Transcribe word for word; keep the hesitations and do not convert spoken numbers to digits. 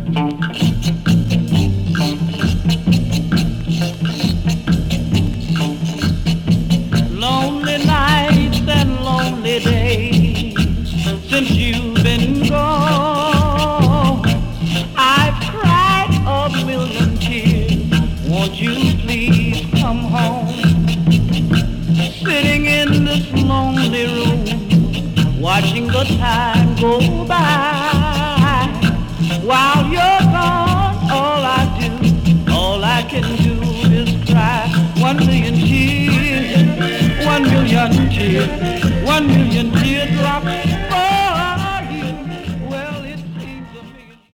Lonely nights and lonely days since you've been gone. I've cried a million tears. Won't you please come home? Sitting in this lonely room, watching the time go by. While you're gone, all I do, all I can do is cry. One million tears, one million tears, one million tears.